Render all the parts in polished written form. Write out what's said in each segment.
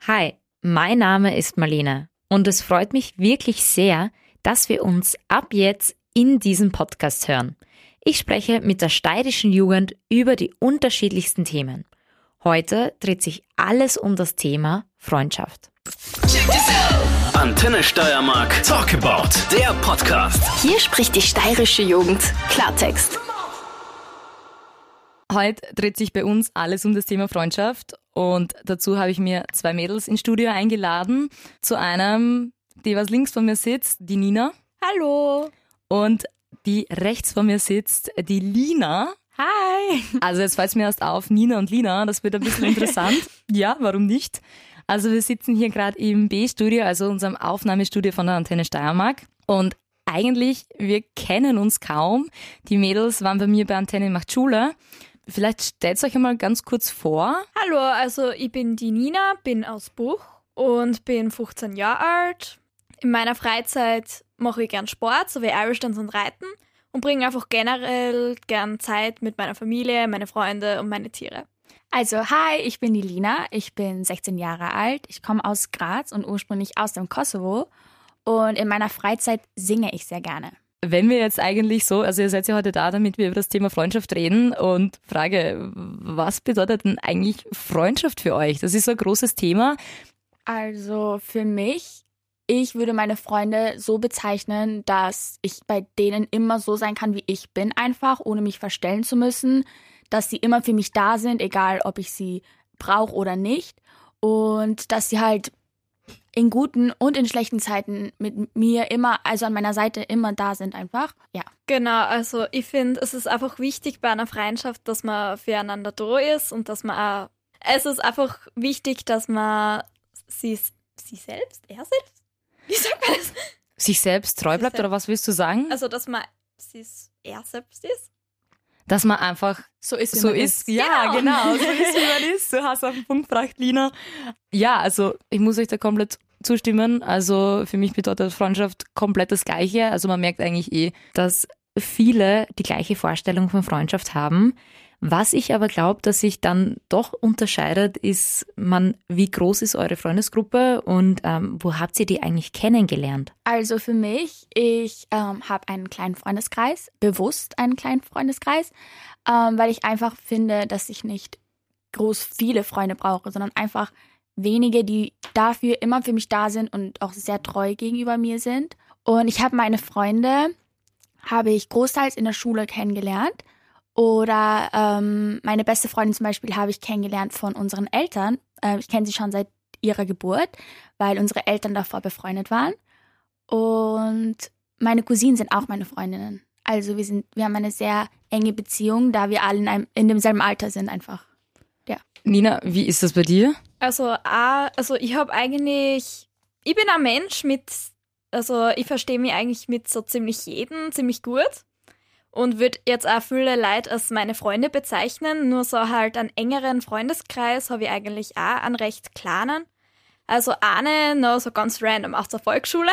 Hi, mein Name ist Marlene und es freut mich wirklich sehr, dass wir uns ab jetzt in diesem Podcast hören. Ich spreche mit der steirischen Jugend über die unterschiedlichsten Themen. Heute dreht sich alles um das Thema Freundschaft. Antenne Steiermark Talk About, der Podcast. Hier spricht die steirische Jugend Klartext. Heute dreht sich bei uns alles um das Thema Freundschaft und dazu habe ich mir 2 Mädels ins Studio eingeladen. Zu einem, die was links von mir sitzt, die Nina. Hallo. Und die rechts von mir sitzt, die Lina. Hi. Also jetzt fällt es mir erst auf, Nina und Lina, das wird ein bisschen interessant. Ja, warum nicht? Also wir sitzen hier gerade im B-Studio, also unserem Aufnahmestudio von der Antenne Steiermark. Und eigentlich, wir kennen uns kaum. Die Mädels waren bei mir bei Antenne macht Schule. Vielleicht stellt euch einmal ganz kurz vor. Hallo, also ich bin die Nina, bin aus Buch und bin 15 Jahre alt. In meiner Freizeit mache ich gern Sport, so wie Irish-Dance und Reiten und bringe einfach generell gern Zeit mit meiner Familie, meine Freunde und meine Tiere. Also, hi, ich bin die Lina, ich bin 16 Jahre alt, ich komme aus Graz und ursprünglich aus dem Kosovo und in meiner Freizeit singe ich sehr gerne. Wenn wir jetzt eigentlich so, also ihr seid ja heute da, damit wir über das Thema Freundschaft reden und Frage, was bedeutet denn eigentlich Freundschaft für euch? Das ist so ein großes Thema. Also für mich, ich würde meine Freunde so bezeichnen, dass ich bei denen immer so sein kann, wie ich bin einfach, ohne mich verstellen zu müssen, dass sie immer für mich da sind, egal ob ich sie brauche oder nicht und dass sie halt in guten und in schlechten Zeiten mit mir immer, also an meiner Seite immer da sind einfach, ja. Genau, also ich finde, es ist einfach wichtig bei einer Freundschaft, dass man füreinander da ist und dass man auch, es ist einfach wichtig, dass man sie selbst, er selbst? Wie sagt man das? Sich selbst treu bleibt, oder was willst du sagen? Also, dass man er selbst ist. Dass man einfach so ist. Ja, genau, so ist, wie man ist. Du hast auf den Punkt gebracht, Lina. Ja, also ich muss euch da komplett zustimmen. Also für mich bedeutet Freundschaft komplett das Gleiche. Also man merkt eigentlich dass viele die gleiche Vorstellung von Freundschaft haben. Was ich aber glaube, dass sich dann doch unterscheidet, ist, wie groß ist eure Freundesgruppe und wo habt ihr die eigentlich kennengelernt? Also für mich, ich habe einen kleinen Freundeskreis, bewusst einen kleinen Freundeskreis, weil ich einfach finde, dass ich nicht groß viele Freunde brauche, sondern einfach wenige, die dafür immer für mich da sind und auch sehr treu gegenüber mir sind. Und ich habe meine Freunde, habe ich großteils in der Schule kennengelernt. Oder meine beste Freundin zum Beispiel habe ich kennengelernt von unseren Eltern. Ich kenne sie schon seit ihrer Geburt, weil unsere Eltern davor befreundet waren. Und meine Cousinen sind auch meine Freundinnen. Also wir haben eine sehr enge Beziehung, da wir alle in demselben Alter sind einfach. Ja. Nina, wie ist das bei dir? Also ich bin ein Mensch ich verstehe mich eigentlich mit so ziemlich jedem ziemlich gut. Und würde jetzt auch viele Leute als meine Freunde bezeichnen, nur so halt einen engeren Freundeskreis habe ich eigentlich auch, einen recht kleinen. Also eine noch so ganz random aus der Volksschule.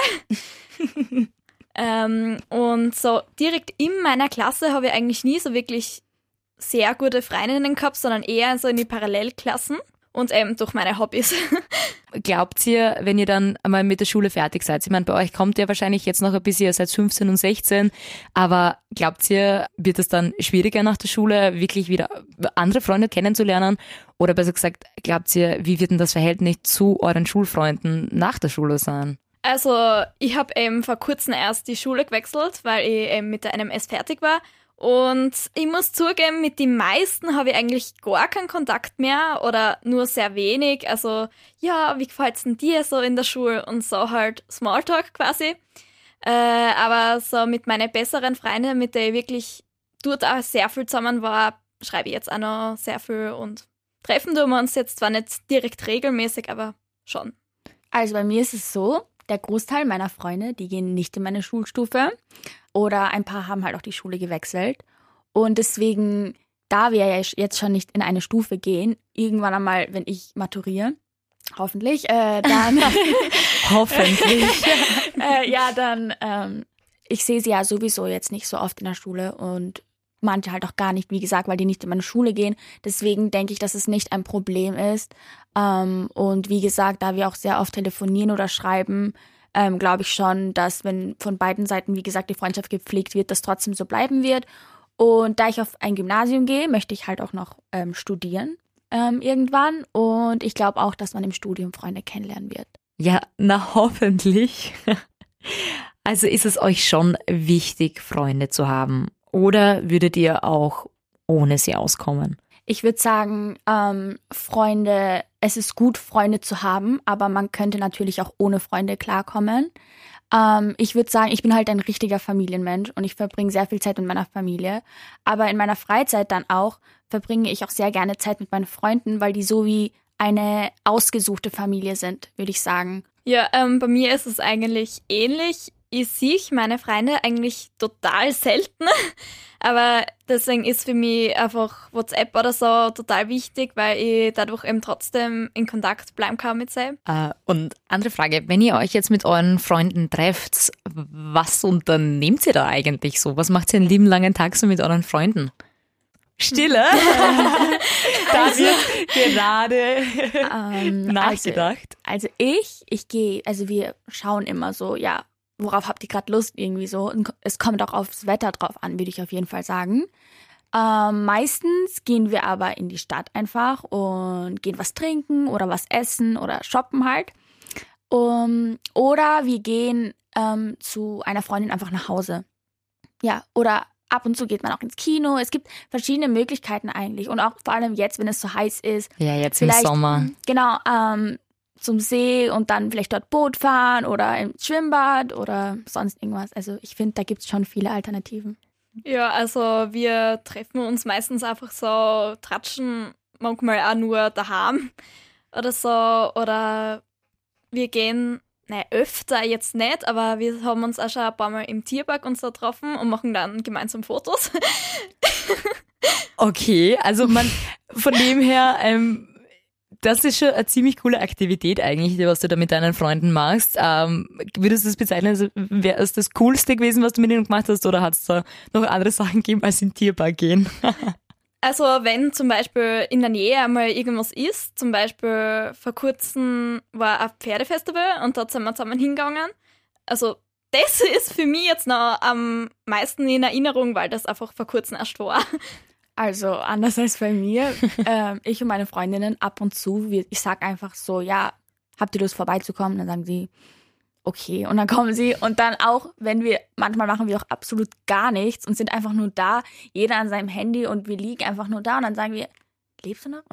Und so direkt in meiner Klasse habe ich eigentlich nie so wirklich sehr gute Freundinnen gehabt, sondern eher so in die Parallelklassen und eben durch meine Hobbys. Glaubt ihr, wenn ihr dann einmal mit der Schule fertig seid, ich meine, bei euch kommt ja wahrscheinlich jetzt noch ein bisschen, ihr seid 15 und 16, aber glaubt ihr, wird es dann schwieriger nach der Schule, wirklich wieder andere Freunde kennenzulernen? Oder besser gesagt, glaubt ihr, wie wird denn das Verhältnis zu euren Schulfreunden nach der Schule sein? Also ich habe eben vor kurzem erst die Schule gewechselt, weil ich eben mit der NMS fertig war. Und ich muss zugeben, mit den meisten habe ich eigentlich gar keinen Kontakt mehr oder nur sehr wenig. Also, ja, wie gefällt's denn dir so in der Schule? Und so halt Smalltalk quasi. Aber so mit meinen besseren Freunden, mit denen ich wirklich dort auch sehr viel zusammen war, schreibe ich jetzt auch noch sehr viel und treffen tun wir uns jetzt zwar nicht direkt regelmäßig, aber schon. Also bei mir ist es so, der Großteil meiner Freunde, die gehen nicht in meine Schulstufe. Oder ein paar haben halt auch die Schule gewechselt. Und deswegen, da wir ja jetzt schon nicht in eine Stufe gehen, irgendwann einmal, wenn ich maturiere, hoffentlich, dann... Hoffentlich. ich sehe sie ja sowieso jetzt nicht so oft in der Schule. Und manche halt auch gar nicht, wie gesagt, weil die nicht in meine Schule gehen. Deswegen denke ich, dass es nicht ein Problem ist. Und wie gesagt, da wir auch sehr oft telefonieren oder schreiben, glaube ich schon, dass wenn von beiden Seiten, wie gesagt, die Freundschaft gepflegt wird, das trotzdem so bleiben wird. Und da ich auf ein Gymnasium gehe, möchte ich halt auch noch studieren irgendwann. Und ich glaube auch, dass man im Studium Freunde kennenlernen wird. Ja, na hoffentlich. Also ist es euch schon wichtig, Freunde zu haben? Oder würdet ihr auch ohne sie auskommen? Ich würde sagen, Freunde, es ist gut, Freunde zu haben, aber man könnte natürlich auch ohne Freunde klarkommen. Ich würde sagen, ich bin halt ein richtiger Familienmensch und ich verbringe sehr viel Zeit mit meiner Familie. Aber in meiner Freizeit dann auch verbringe ich auch sehr gerne Zeit mit meinen Freunden, weil die so wie eine ausgesuchte Familie sind, würde ich sagen. Ja, bei mir ist es eigentlich ähnlich. Ich sehe meine Freunde eigentlich total selten, aber deswegen ist für mich einfach WhatsApp oder so total wichtig, weil ich dadurch eben trotzdem in Kontakt bleiben kann mit sie. Und andere Frage, wenn ihr euch jetzt mit euren Freunden trefft, was unternehmt ihr da eigentlich so? Was macht ihr einen lieben langen Tag so mit euren Freunden? Stille? Da wird gerade nachgedacht. Also wir schauen immer so, ja, worauf habt ihr gerade Lust irgendwie so? Und es kommt auch aufs Wetter drauf an, würde ich auf jeden Fall sagen. Meistens gehen wir aber in die Stadt einfach und gehen was trinken oder was essen oder shoppen halt. Oder wir gehen zu einer Freundin einfach nach Hause. Ja, oder ab und zu geht man auch ins Kino. Es gibt verschiedene Möglichkeiten eigentlich. Und auch vor allem jetzt, wenn es so heiß ist. Ja, jetzt im Sommer. Genau, zum See und dann vielleicht dort Boot fahren oder im Schwimmbad oder sonst irgendwas. Also ich finde, da gibt es schon viele Alternativen. Ja, also wir treffen uns meistens einfach so, tratschen manchmal auch nur daheim oder so. Oder wir gehen, öfter jetzt nicht, aber wir haben uns auch schon ein paar Mal im Tierpark und so getroffen und machen dann gemeinsam Fotos. Okay, also von dem her, das ist schon eine ziemlich coole Aktivität eigentlich, was du da mit deinen Freunden machst. Würdest du das bezeichnen, also wäre es das Coolste gewesen, was du mit ihnen gemacht hast, oder hat es da noch andere Sachen gegeben als in den Tierpark gehen? Also wenn zum Beispiel in der Nähe einmal irgendwas ist, zum Beispiel vor kurzem war ein Pferdefestival und dort sind wir zusammen hingegangen. Also das ist für mich jetzt noch am meisten in Erinnerung, weil das einfach vor kurzem erst war. Also anders als bei mir, ich und meine Freundinnen ab und zu, ich sag einfach so, ja, habt ihr Lust vorbeizukommen? Dann sagen sie, okay. Und dann kommen sie und dann auch, manchmal machen wir auch absolut gar nichts und sind einfach nur da, jeder an seinem Handy und wir liegen einfach nur da und dann sagen wir, lebst du noch?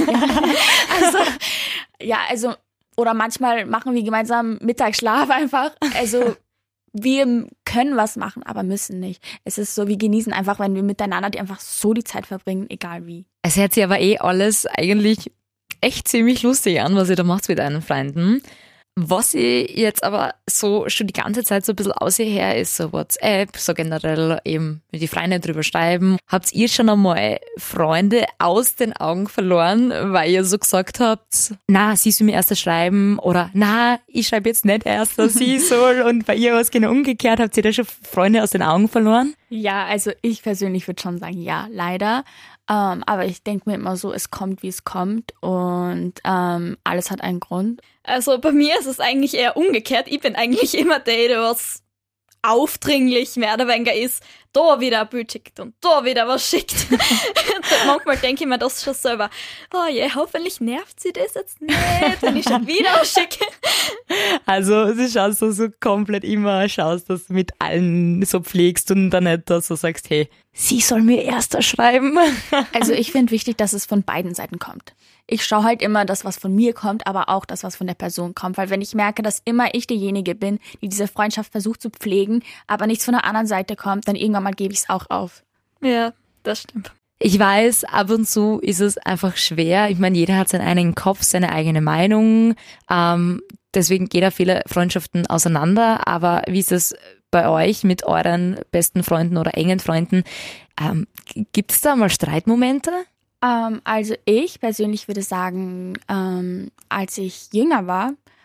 Also, oder manchmal machen wir gemeinsam Mittagsschlaf einfach. Also wir können was machen, aber müssen nicht. Es ist so, wir genießen einfach, wenn wir miteinander einfach so die Zeit verbringen, egal wie. Es hört sich aber alles eigentlich echt ziemlich lustig an, was ihr da macht mit deinen Freunden. Was ich jetzt aber so schon die ganze Zeit so ein bisschen aussehe, ist so WhatsApp, so generell eben mit die Freunde drüber schreiben. Habt ihr schon einmal Freunde aus den Augen verloren, weil ihr so gesagt habt, na, sie soll mir erst schreiben oder na, ich schreibe jetzt nicht erst, sie soll, und bei ihr was genau umgekehrt, habt ihr da schon Freunde aus den Augen verloren? Ja, also ich persönlich würde schon sagen, ja, leider. Aber ich denke mir immer so, es kommt, wie es kommt und alles hat einen Grund. Also bei mir ist es eigentlich eher umgekehrt. Ich bin eigentlich immer der was aufdringlich mehr oder weniger ist, da wieder ein Bild schickt und da wieder was schickt. Manchmal denke ich mir das schon selber, oh je, hoffentlich nervt sie das jetzt nicht, wenn ich schon wieder was schicke. Also du schaust so komplett immer, dass du mit allen so pflegst und dann nicht, dass du sagst, hey, sie soll mir erst schreiben. Also ich finde wichtig, dass es von beiden Seiten kommt. Ich schaue halt immer das, was von mir kommt, aber auch das, was von der Person kommt. Weil wenn ich merke, dass immer ich diejenige bin, die diese Freundschaft versucht zu pflegen, aber nichts von der anderen Seite kommt, dann irgendwann mal gebe ich es auch auf. Ja, das stimmt. Ich weiß, ab und zu ist es einfach schwer. Ich meine, jeder hat seinen eigenen Kopf, seine eigene Meinung. Deswegen geht auch viele Freundschaften auseinander. Aber wie ist es bei euch mit euren besten Freunden oder engen Freunden? Gibt es da mal Streitmomente? Also ich persönlich würde sagen, als ich jünger war,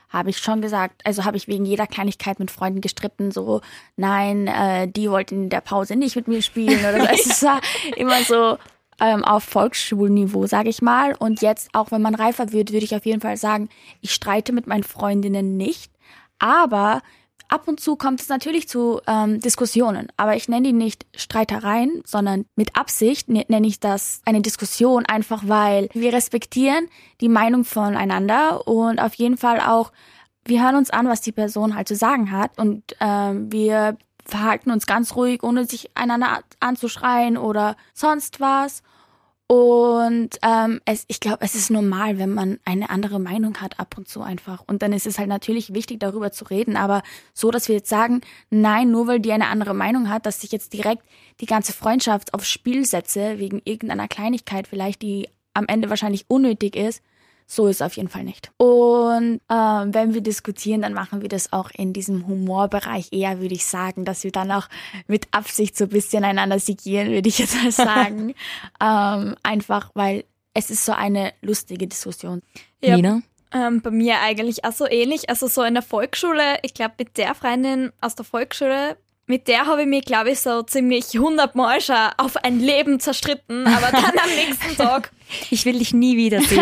habe ich schon gesagt, also habe ich wegen jeder Kleinigkeit mit Freunden gestritten, so, nein, die wollten in der Pause nicht mit mir spielen oder so. Also es war immer so auf Volksschulniveau, sage ich mal. Und jetzt, auch wenn man reifer wird, würde ich auf jeden Fall sagen, ich streite mit meinen Freundinnen nicht, aber ab und zu kommt es natürlich zu Diskussionen, aber ich nenne die nicht Streitereien, sondern mit Absicht nenne ich das eine Diskussion, einfach weil wir respektieren die Meinung voneinander und auf jeden Fall auch, wir hören uns an, was die Person halt zu sagen hat und wir verhalten uns ganz ruhig, ohne sich einander anzuschreien oder sonst was. Und ich glaube, es ist normal, wenn man eine andere Meinung hat ab und zu einfach. Und dann ist es halt natürlich wichtig, darüber zu reden. Aber so, dass wir jetzt sagen, nein, nur weil die eine andere Meinung hat, dass ich jetzt direkt die ganze Freundschaft aufs Spiel setze, wegen irgendeiner Kleinigkeit vielleicht, die am Ende wahrscheinlich unnötig ist, so ist es auf jeden Fall nicht. Und wenn wir diskutieren, dann machen wir das auch in diesem Humorbereich eher, würde ich sagen, dass wir dann auch mit Absicht so ein bisschen einander sigieren, würde ich jetzt mal sagen. Einfach, weil es ist so eine lustige Diskussion. Ja, Nina? Bei mir eigentlich auch so ähnlich. Also so in der Volksschule, ich glaube mit der Freundin aus der Volksschule, mit der habe ich mich, glaube ich, so ziemlich 100-mal schon auf ein Leben zerstritten, aber dann am nächsten Tag... Ich will dich nie wiedersehen.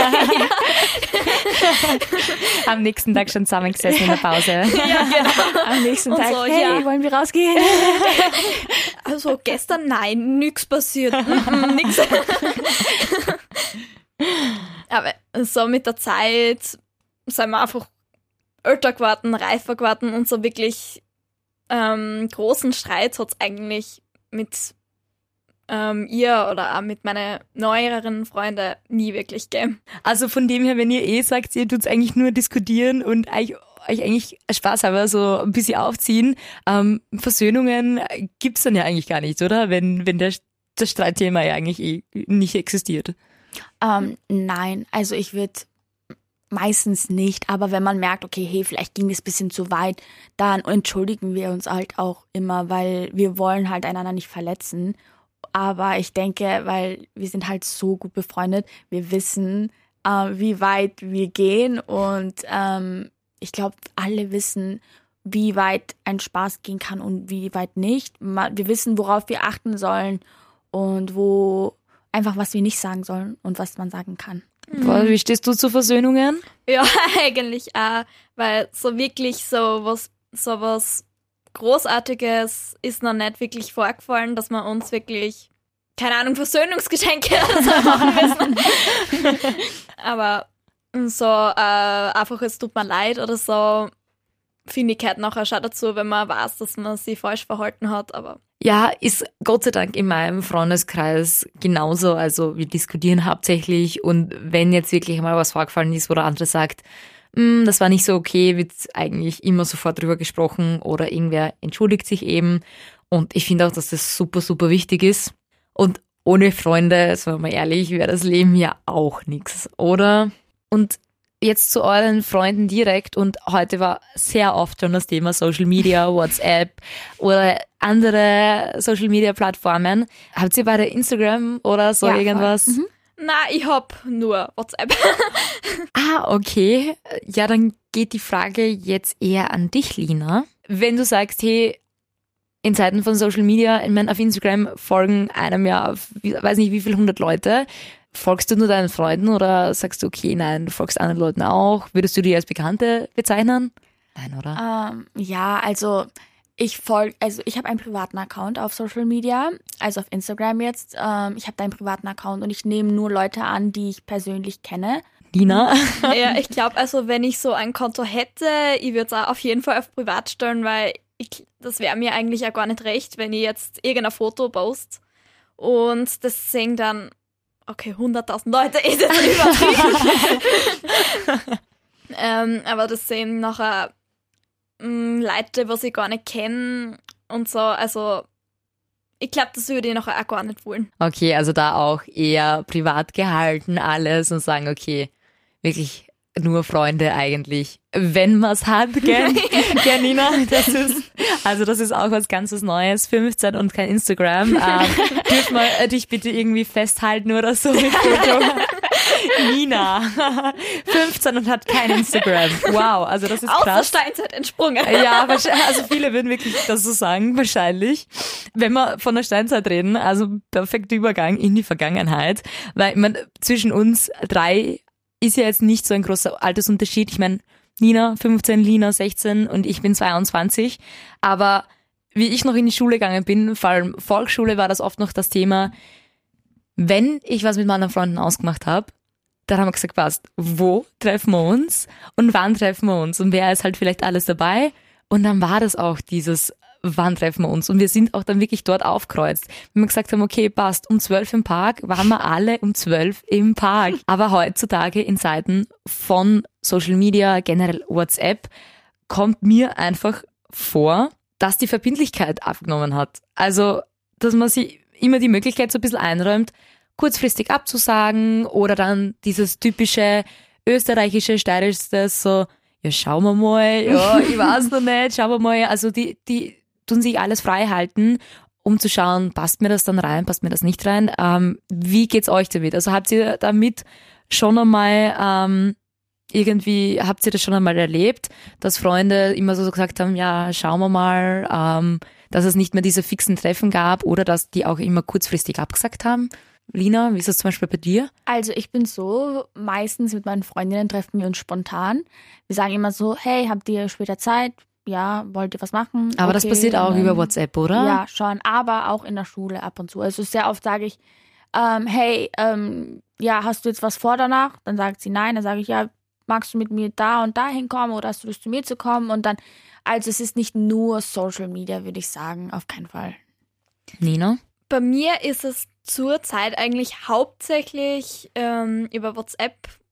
Am nächsten Tag schon zusammengesessen in der Pause. Ja, genau. Am nächsten Und Tag, so, hey, ja. wollen wir rausgehen? Also gestern, nein, nichts passiert. Nix. Aber so mit der Zeit sind wir einfach älter geworden, reifer geworden und so wirklich großen Streit hat es eigentlich mit ihr oder auch mit meinen neueren Freunden nie wirklich gegeben. Also von dem her, wenn ihr sagt, ihr tut's eigentlich nur diskutieren und euch eigentlich Spaß haben, so ein bisschen aufziehen, Versöhnungen gibt's dann ja eigentlich gar nicht, oder? Wenn das Streitthema ja eigentlich nicht existiert. Nein, also ich würde meistens nicht, aber wenn man merkt, okay, hey, vielleicht ging es ein bisschen zu weit, dann entschuldigen wir uns halt auch immer, weil wir wollen halt einander nicht verletzen. Aber ich denke, weil wir sind halt so gut befreundet, wir wissen, wie weit wir gehen und ich glaube, alle wissen, wie weit ein Spaß gehen kann und wie weit nicht. Wir wissen, worauf wir achten sollen und einfach was wir nicht sagen sollen und was man sagen kann. Wie stehst du zu Versöhnungen? Ja, eigentlich auch, weil so wirklich so was Großartiges ist noch nicht wirklich vorgefallen, dass wir uns wirklich, keine Ahnung, Versöhnungsgeschenke oder so machen müssen. Aber so einfach, es tut mir leid oder so, finde ich halt nachher schon dazu, wenn man weiß, dass man sich falsch verhalten hat, aber... Ja, ist Gott sei Dank in meinem Freundeskreis genauso. Also wir diskutieren hauptsächlich und wenn jetzt wirklich mal was vorgefallen ist, wo der andere sagt, das war nicht so okay, wird eigentlich immer sofort drüber gesprochen oder irgendwer entschuldigt sich eben. Und ich finde auch, dass das super, super wichtig ist. Und ohne Freunde, sagen wir mal ehrlich, wäre das Leben ja auch nichts, oder? Und jetzt zu euren Freunden direkt und heute war sehr oft schon das Thema Social Media, WhatsApp oder andere Social Media Plattformen. Habt ihr beide Instagram oder so Ja, irgendwas? voll. Na, ich hab nur WhatsApp. Okay. Ja, dann geht die Frage jetzt eher an dich, Lina. Wenn du sagst, hey, in Zeiten von Social Media, ich meine, auf Instagram folgen einem ja, weiß nicht wie viele 100 Leute. Folgst du nur deinen Freunden oder sagst du, okay, nein, du folgst anderen Leuten auch? Würdest du die als Bekannte bezeichnen? Nein, oder? Ja, also ich habe einen privaten Account auf Social Media, also auf Instagram jetzt. Ich habe da einen privaten Account und ich nehme nur Leute an, die ich persönlich kenne. Lina? Ja, ich glaube, also wenn ich so ein Konto hätte, ich würde es auch auf jeden Fall auf privat stellen, weil das wäre mir eigentlich auch gar nicht recht, wenn ich jetzt irgendein Foto poste und das sehen dann, okay, 100.000 Leute ist jetzt übertrieben. Aber das sehen nachher Leute, was ich gar nicht kenne und so, also ich glaube, das würde ich nachher auch gar nicht wollen. Okay, also da auch eher privat gehalten alles und sagen, okay, wirklich nur Freunde eigentlich, wenn man es hat, gell, Nina? Das ist auch was ganz was Neues, 15 und kein Instagram. Dürfen wir dich bitte irgendwie festhalten oder so mit Foto? Nina, 15 und hat kein Instagram. Wow, also das ist Aus krass. der Steinzeit entsprungen. Ja, also viele würden wirklich das so sagen, wahrscheinlich. Wenn wir von der Steinzeit reden, also perfekter Übergang in die Vergangenheit. Weil, ich meine, zwischen uns 3 ist ja jetzt nicht so ein großer Altersunterschied. Ich meine, Nina 15, Lina 16 und ich bin 22. Aber wie ich noch in die Schule gegangen bin, vor allem Volksschule, war das oft noch das Thema, wenn ich was mit meinen Freunden ausgemacht habe, dann haben wir gesagt, passt, wo treffen wir uns und wann treffen wir uns und wer ist halt vielleicht alles dabei. Und dann war das auch dieses, wann treffen wir uns. Und wir sind auch dann wirklich dort aufkreuzt. Wenn wir gesagt haben, okay, passt, um 12 im Park, waren wir alle um 12 im Park. Aber heutzutage in Zeiten von Social Media, generell WhatsApp, kommt mir einfach vor, dass die Verbindlichkeit abgenommen hat. Also, dass man sich immer die Möglichkeit so ein bisschen einräumt, kurzfristig abzusagen oder dann dieses typische österreichische, steirische, so, ja, schauen wir mal, ja, ich weiß noch nicht, schauen wir mal. Also die tun sich alles frei halten, um zu schauen, passt mir das dann rein, passt mir das nicht rein. Wie geht's euch damit? Also habt ihr damit schon einmal habt ihr das schon einmal erlebt, dass Freunde immer so gesagt haben, ja, schauen wir mal, dass es nicht mehr diese fixen Treffen gab oder dass die auch immer kurzfristig abgesagt haben? Lina, wie ist das zum Beispiel bei dir? Also ich bin so, meistens mit meinen Freundinnen treffen wir uns spontan. Wir sagen immer so, hey, habt ihr später Zeit? Ja, wollt ihr was machen? Aber das passiert auch über WhatsApp, oder? Ja, schon, aber auch in der Schule ab und zu. Also sehr oft sage ich, hey, ja, hast du jetzt was vor danach? Dann sagt sie nein, dann sage ich, ja, magst du mit mir da und da hinkommen oder hast du Lust zu mir zu kommen? Und dann, also es ist nicht nur Social Media, würde ich sagen, auf keinen Fall. Nina? Bei mir ist es zurzeit eigentlich hauptsächlich über WhatsApp.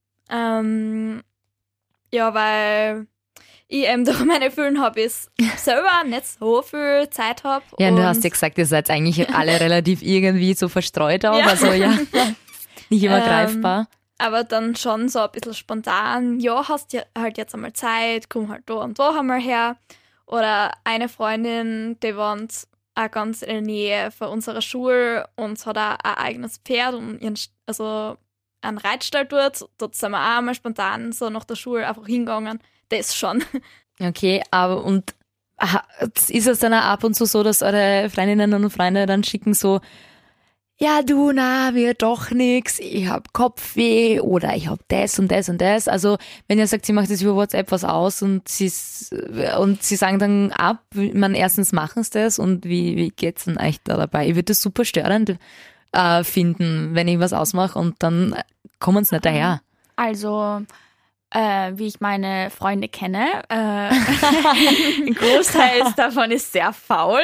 Ja, weil ich durch meine vielen Hobbys selber nicht so viel Zeit habe. Ja, und du hast ja gesagt, ihr seid eigentlich alle relativ irgendwie so verstreut auch. Ja. Also ja, nicht immer greifbar. Aber dann schon so ein bisschen spontan, ja, hast ja halt jetzt einmal Zeit, komm halt da und da einmal her. Oder eine Freundin, die wohnt auch ganz in der Nähe von unserer Schule und hat auch ein eigenes Pferd und einen Reitstall dort. Dort sind wir auch einmal spontan so nach der Schule einfach hingegangen. Das schon. Okay, aber und ist es dann auch ab und zu so, dass eure Freundinnen und Freunde dann schicken so, ja du, na, mir doch nix, ich hab Kopfweh oder ich hab das und das und das. Also wenn ihr sagt, sie macht jetzt über WhatsApp was aus und sie sagen dann ab, erstens machen sie das und wie geht's denn euch da dabei? Ich würde das super störend finden, wenn ich was ausmache und dann kommen sie nicht daher. Also wie ich meine Freunde kenne, ein Großteil davon ist sehr faul.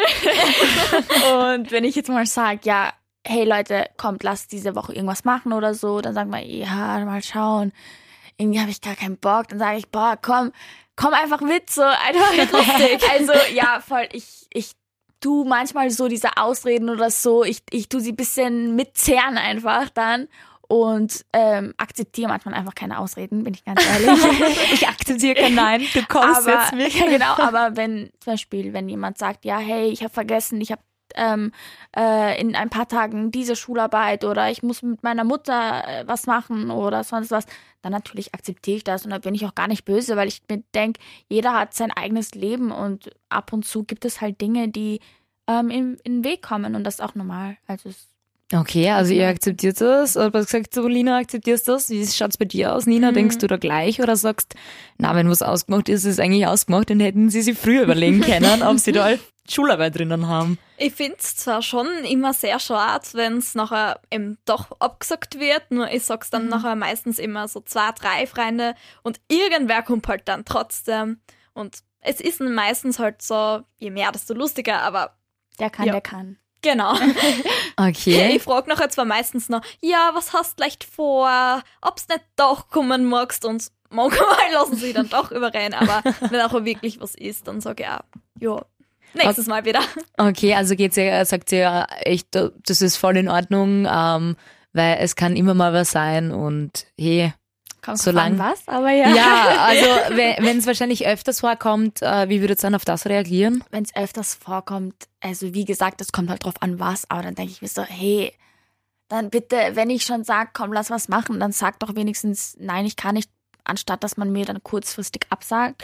Und wenn ich jetzt mal sage, ja, hey Leute, kommt, lasst diese Woche irgendwas machen oder so, dann sagen wir, ja, mal schauen. Irgendwie habe ich gar keinen Bock. Dann sage ich, boah, komm einfach mit, so einfach lustig. Also ja, voll, ich tu manchmal so diese Ausreden oder so, ich tu sie ein bisschen mitzerren einfach dann. Und akzeptiere manchmal einfach keine Ausreden, bin ich ganz ehrlich. Ich akzeptiere kein Nein, du kommst aber, jetzt mit. Ja, genau, aber wenn zum Beispiel, wenn jemand sagt, ja, hey, ich habe vergessen, ich habe in ein paar Tagen diese Schularbeit oder ich muss mit meiner Mutter was machen oder sonst was, dann natürlich akzeptiere ich das und da bin ich auch gar nicht böse, weil ich mir denke, jeder hat sein eigenes Leben und ab und zu gibt es halt Dinge, die in den Weg kommen und das ist auch normal. Also Okay, also ihr akzeptiert das. Aber du hast gesagt, so, Lina, akzeptierst du das? Wie schaut's bei dir aus, Nina? Denkst du da gleich oder sagst, na, wenn was ausgemacht ist, ist es eigentlich ausgemacht, dann hätten sie sich früher überlegen können, ob sie da Schularbeit drinnen haben. Ich finde es zwar schon immer sehr schade, wenn es nachher eben doch abgesagt wird, nur ich sag's dann nachher meistens immer so 2, 3 Freunde und irgendwer kommt halt dann trotzdem. Und es ist meistens halt so, je mehr, desto lustiger, aber der kann. Genau. Okay. Ich frage nachher zwar meistens noch, ja, was hast du leicht vor, ob's nicht doch kommen magst und manchmal lassen sie dann doch überrennen, aber wenn auch wirklich was ist, dann sage ich ja, nächstes Mal wieder. Okay, also sagt ihr ja echt, das ist voll in Ordnung, weil es kann immer mal was sein und hey, solange was, aber ja. Ja, also wenn es wahrscheinlich öfters vorkommt, wie würdet ihr dann auf das reagieren? Wenn es öfters vorkommt, also wie gesagt, es kommt halt drauf an, was, aber dann denke ich mir so, hey, dann bitte, wenn ich schon sage, komm, lass was machen, dann sag doch wenigstens, nein, ich kann nicht, anstatt dass man mir dann kurzfristig absagt.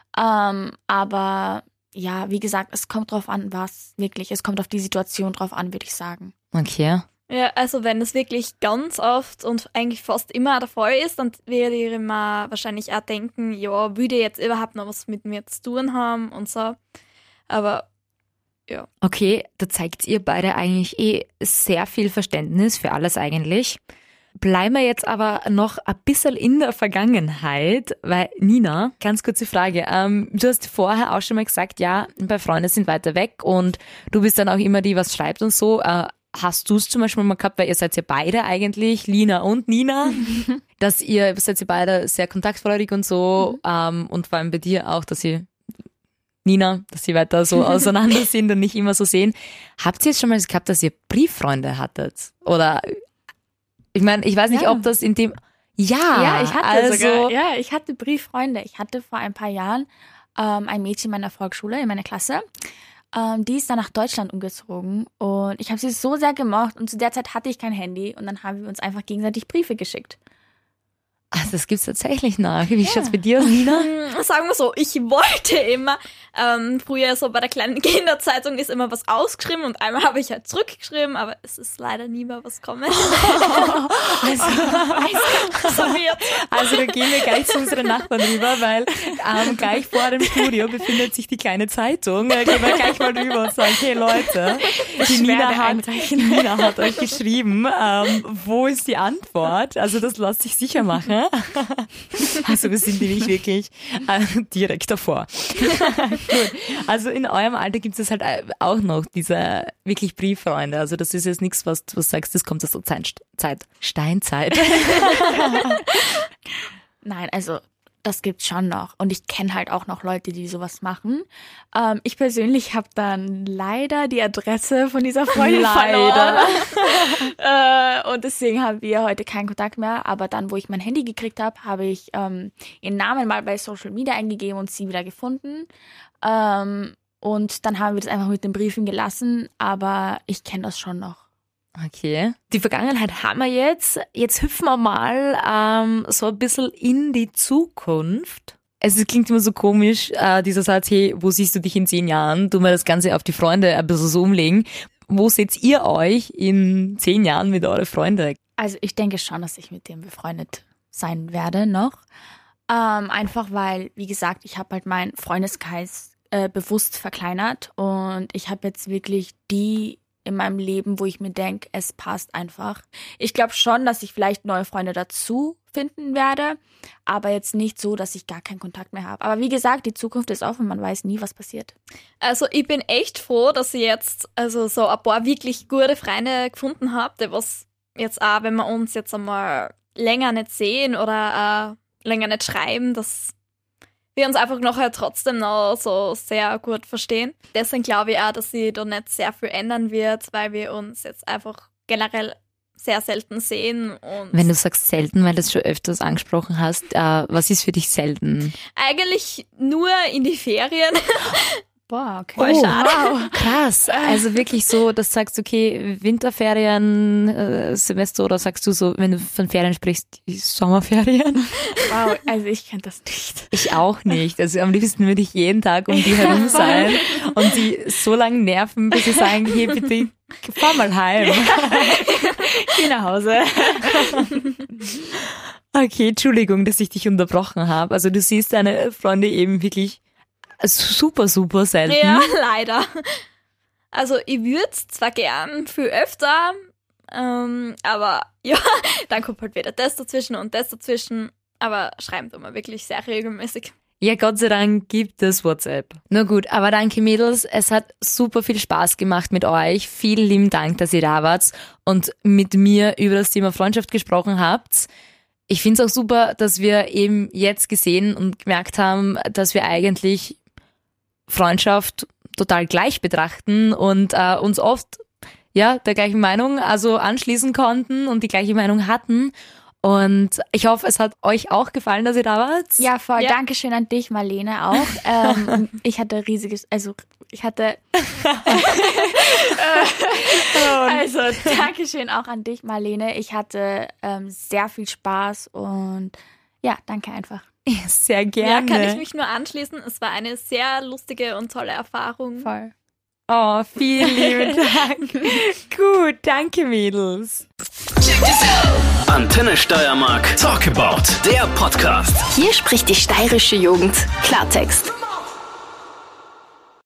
Aber ja, wie gesagt, es kommt drauf an, es kommt auf die Situation drauf an, würde ich sagen. Okay. Ja, also wenn es wirklich ganz oft und eigentlich fast immer der Fall ist, dann werde ich mir wahrscheinlich auch denken, ja, würde ich jetzt überhaupt noch was mit mir zu tun haben und so. Aber ja. Okay, da zeigt ihr beide eigentlich sehr viel Verständnis für alles eigentlich. Bleiben wir jetzt aber noch ein bisschen in der Vergangenheit, weil Nina, ganz kurze Frage, du hast vorher auch schon mal gesagt, ja, bei Freunde sind weiter weg und du bist dann auch immer die, was schreibt und so. Hast du es zum Beispiel mal gehabt, weil ihr seid ja beide eigentlich, Lina und Nina, dass ihr seid ja beide sehr kontaktfreudig und so und vor allem bei dir auch, dass sie weiter so auseinander sind und nicht immer so sehen. Habt ihr jetzt schon mal gehabt, dass ihr Brieffreunde hattet? Oder, ich meine, ich weiß nicht, ob das in dem... Ja, ich hatte ich hatte Brieffreunde. Ich hatte vor ein paar Jahren ein Mädchen in meiner Volksschule, in meiner Klasse. Die ist dann nach Deutschland umgezogen und ich habe sie so sehr gemocht und zu der Zeit hatte ich kein Handy und dann haben wir uns einfach gegenseitig Briefe geschickt. Also das gibt's tatsächlich noch. Wie schaut's bei dir aus, Nina? Sagen wir so, ich wollte immer, früher so bei der kleinen Kinderzeitung ist immer was ausgeschrieben und einmal habe ich halt zurückgeschrieben, aber es ist leider nie mehr was gekommen. Also da gehen wir gleich zu unseren Nachbarn rüber, weil gleich vor dem Studio befindet sich die kleine Zeitung. Da gehen wir gleich mal rüber und sagen, hey Leute, die Nina hat euch geschrieben, wo ist die Antwort? Also das lässt sich sicher machen. Also wir sind nämlich wirklich direkt davor. Gut. Also in eurem Alter gibt es halt auch noch diese wirklich Brieffreunde. Also das ist jetzt nichts, was du sagst, das kommt aus der Steinzeit. Nein, also das gibt's schon noch. Und ich kenne halt auch noch Leute, die sowas machen. Ich persönlich habe dann leider die Adresse von dieser Freundin verloren. Und deswegen haben wir heute keinen Kontakt mehr. Aber dann, wo ich mein Handy gekriegt habe, habe ich ihren Namen mal bei Social Media eingegeben und sie wieder gefunden. Und dann haben wir das einfach mit den Briefen gelassen. Aber ich kenne das schon noch. Okay. Die Vergangenheit haben wir jetzt. Jetzt hüpfen wir mal so ein bisschen in die Zukunft. Es klingt immer so komisch, dieser Satz, hey, wo siehst du dich in 10 Jahren? Tun wir das Ganze auf die Freunde ein bisschen so umlegen. Wo seht ihr euch in 10 Jahren mit euren Freunden? Also ich denke schon, dass ich mit dem befreundet sein werde noch. Einfach weil, wie gesagt, ich habe halt meinen Freundeskreis bewusst verkleinert und ich habe jetzt wirklich die in meinem Leben, wo ich mir denke, es passt einfach. Ich glaube schon, dass ich vielleicht neue Freunde dazu finden werde, aber jetzt nicht so, dass ich gar keinen Kontakt mehr habe. Aber wie gesagt, die Zukunft ist offen, man weiß nie, was passiert. Also ich bin echt froh, dass ich jetzt also so ein paar wirklich gute Freunde gefunden habe, die was jetzt auch, wenn wir uns jetzt einmal länger nicht sehen oder länger nicht schreiben, dass wir uns einfach nachher trotzdem noch so sehr gut verstehen. Deswegen glaube ich auch, dass sich da nicht sehr viel ändern wird, weil wir uns jetzt einfach generell sehr selten sehen. Und wenn du sagst selten, weil du es schon öfters angesprochen hast, was ist für dich selten? Eigentlich nur in die Ferien. Boah, okay. Voll schade. Wow, krass. Also wirklich so, dass du sagst, okay, Winterferien, Semester, oder sagst du so, wenn du von Ferien sprichst, Sommerferien? Wow, also ich kenne das nicht. Ich auch nicht. Also am liebsten würde ich jeden Tag um die herum sein und die so lange nerven, bis sie sagen, hey, bitte, fahr mal heim. Geh nach Hause. Okay, Entschuldigung, dass ich dich unterbrochen habe. Also du siehst deine Freunde eben wirklich super, super selten. Ja, leider. Also ich würde es zwar gern viel öfter, aber ja, dann kommt halt wieder das dazwischen und das dazwischen. Aber schreiben tun wir wirklich sehr regelmäßig. Ja, Gott sei Dank gibt es WhatsApp. Na gut, aber danke Mädels, es hat super viel Spaß gemacht mit euch. Vielen lieben Dank, dass ihr da wart und mit mir über das Thema Freundschaft gesprochen habt. Ich finde es auch super, dass wir eben jetzt gesehen und gemerkt haben, dass wir eigentlich Freundschaft total gleich betrachten und uns oft der gleichen Meinung also anschließen konnten und die gleiche Meinung hatten. Und ich hoffe, es hat euch auch gefallen, dass ihr da wart. Ja, voll. Ja. Dankeschön an dich, Marlene, auch. Ich hatte Dankeschön auch an dich, Marlene. Ich hatte sehr viel Spaß und ja, danke einfach. Sehr Ja, gerne. kann ich mich nur anschließen. Es war eine sehr lustige und tolle Erfahrung. Voll. Oh, vielen lieben Dank. Gut, danke Mädels. Antenne Steiermark Talk About, der Podcast. Hier spricht die steirische Jugend Klartext.